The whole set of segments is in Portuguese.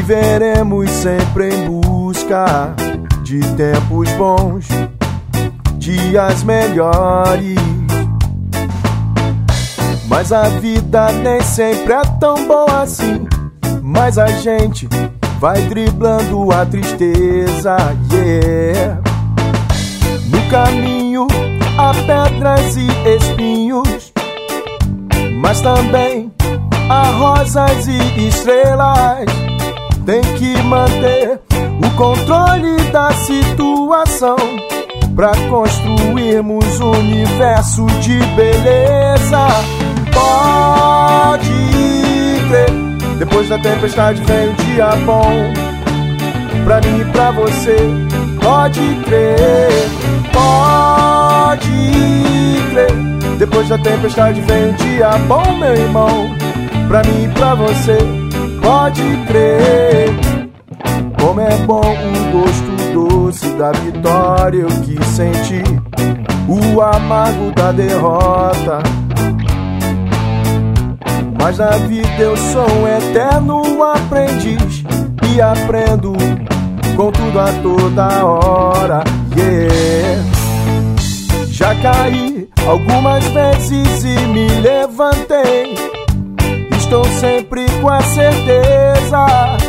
Viveremos sempre em busca de tempos bons, dias melhores. Mas a vida nem sempre é tão boa assim. Mas a gente vai driblando a tristeza, yeah. No caminho há pedras e espinhos, mas também há rosas e estrelas. Tem que manter o controle da situação pra construirmos um universo de beleza. Pode crer, depois da tempestade vem um dia bom. Pra mim e pra você, pode crer. Pode crer, depois da tempestade vem um dia bom, meu irmão. Pra mim e pra você, pode crer. Como é bom o gosto doce da vitória, eu quis sentir o amargo da derrota. Mas na vida eu sou um eterno aprendiz e aprendo com tudo a toda hora, yeah. Já caí algumas vezes e me levantei. Estou sempre com a certeza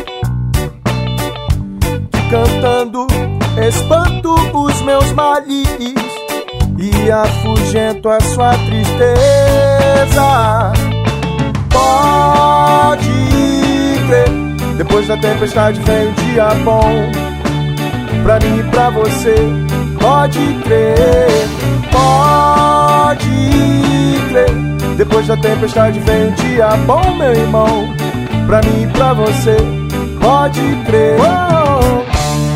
que cantando espanto os meus males e afugento a sua tristeza. Pode crer, depois da tempestade vem um dia bom. Pra mim e pra você, pode crer. Pode crer, depois da tempestade vem um dia bom, meu irmão. Pra mim e pra você, pode crer. Oh.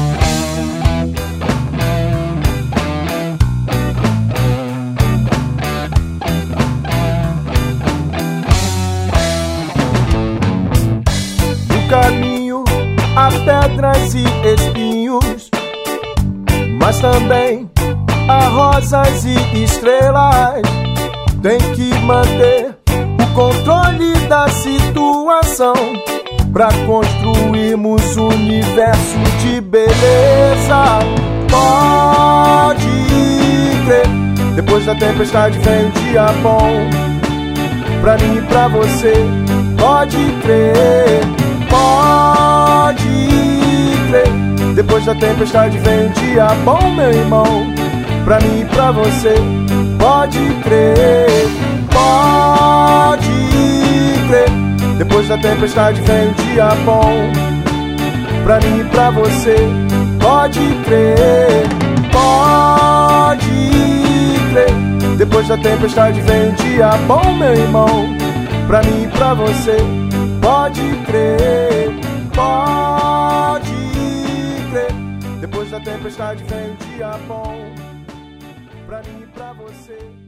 No caminho há pedras e espinhos, mas também há rosas e estrelas. Tem que manter o controle da situação pra construirmos um universo de beleza. Pode crer, depois da tempestade vem um dia bom. Pra mim e pra você, pode crer. Pode crer, depois da tempestade vem um dia bom, meu irmão. Pra mim e pra você, pode crer. Pode crer, depois da tempestade vem um dia bom. Pra mim e pra você, pode crer. Pode crer, depois da tempestade vem um dia bom, meu irmão. Pra mim e pra você, pode crer. Pode crer, depois da tempestade vem um dia bom. Pra mim e pra você.